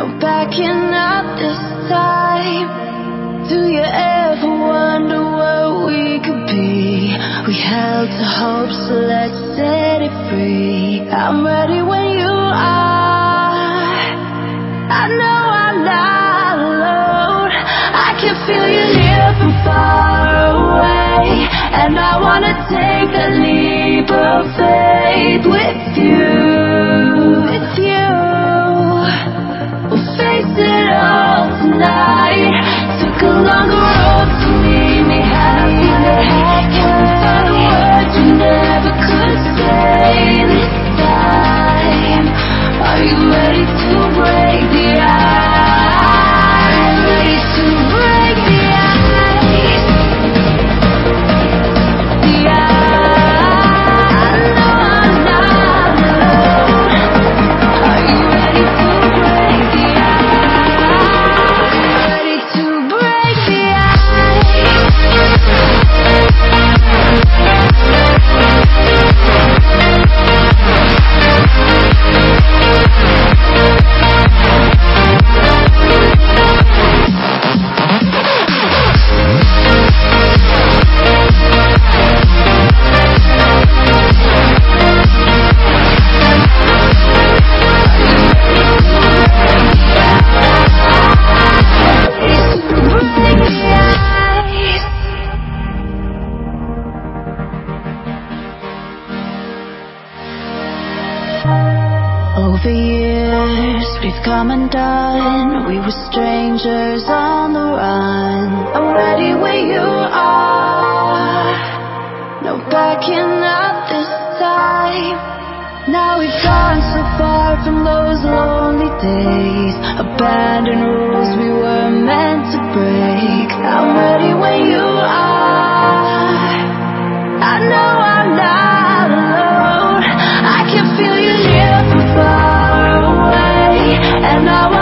backing up this time. Do you ever wonder what we could be? We held to hope, so let's set it free. I'm ready when you are. I know I'm not alone. I can feel you near from far away, and I wanna take a leap of faith with you, with you. We'll face it all tonight. Took a longer road to meet me halfway. Can we find the words we never could say this time? Are you ready to break the ice? Ready to break the ice? The ice. I know I'm not alone. Are you ready to break the ice? Ready to break the Over years, we've come undone. We were strangers on the run. I'm ready where you are. No backing up this time. Now we've gone so far from those lonely days. Abandoned rules we were meant to break. I'm ready where you are. I know I'm not alone. I can feel you near from far away, and I